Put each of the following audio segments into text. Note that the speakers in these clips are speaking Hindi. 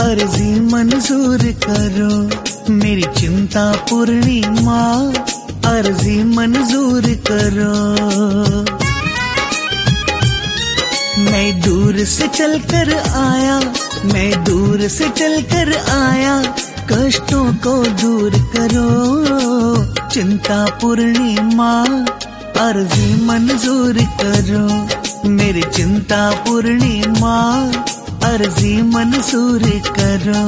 अर्जी मंजूर करो, मेरी चिंता पूर्णिमा अर्जी मंजूर करो। मैं दूर से चलकर आया, मैं दूर से चलकर आया, कष्टों को दूर करो, चिंता पूर्णिमा अर्जी मंजूर करो, मेरी चिंता पूर्णिमा अर्जी मंजूर करो।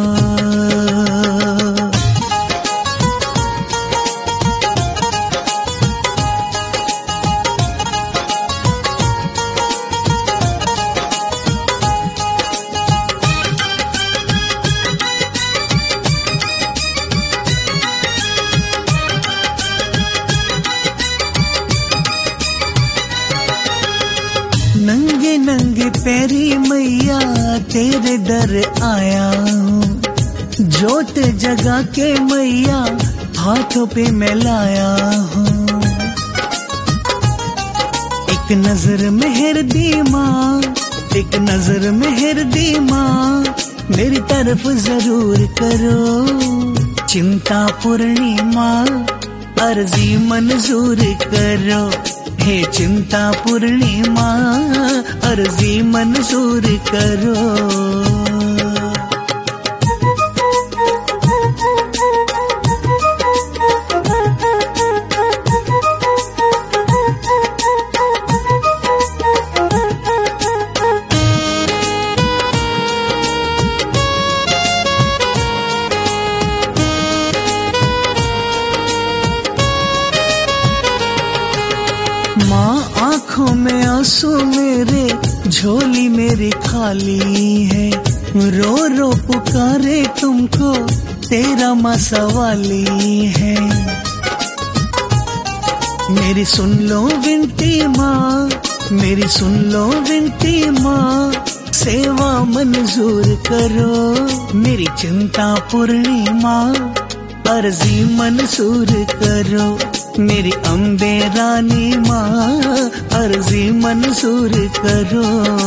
नंगे नंगे पैरी मैया तेरे दर आया हूँ, जोत जगा के मैया हाथों पे मैं लाया हूँ। एक नजर मेहर दी माँ, एक नजर मेहर दी माँ, मेरी तरफ जरूर करो, चिंता पूर्णिमा अर्जी मंजूर करो, हे चिंता पूर्णिमा अर्जी मंजूर करो। माँ आँखों में आंसू मेरे, झोली मेरी खाली है, रो रो पुकारे तुमको तेरा माँ सवाली है। मेरी सुन लो विनती माँ, मेरी सुन लो विनती माँ, सेवा मंजूर करो, मेरी चिंता पूर्णिमा अर्जी मंजूर करो, मेरी अम्बे रानी माँ अर्जी मंजूर करो।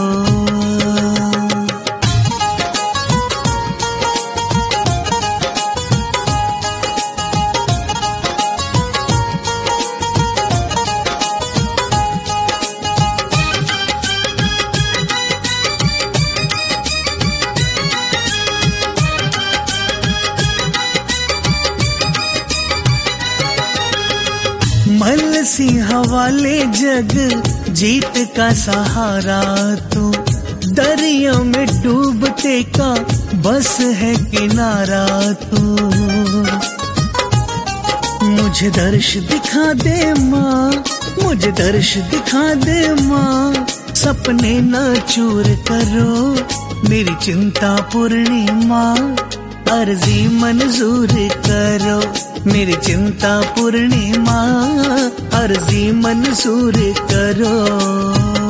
मल सिंह वाले जग जीत का सहारा तू, दरिया में डूबते का बस है किनारा तू। मुझे दर्श दिखा दे माँ, मुझे दर्श दिखा दे माँ, सपने न चूर करो, मेरी चिंता पूर्णिमा अर्जी मंजूर करो, मेरी चिंता पूर्णिमा अर्जी मंजूर करो।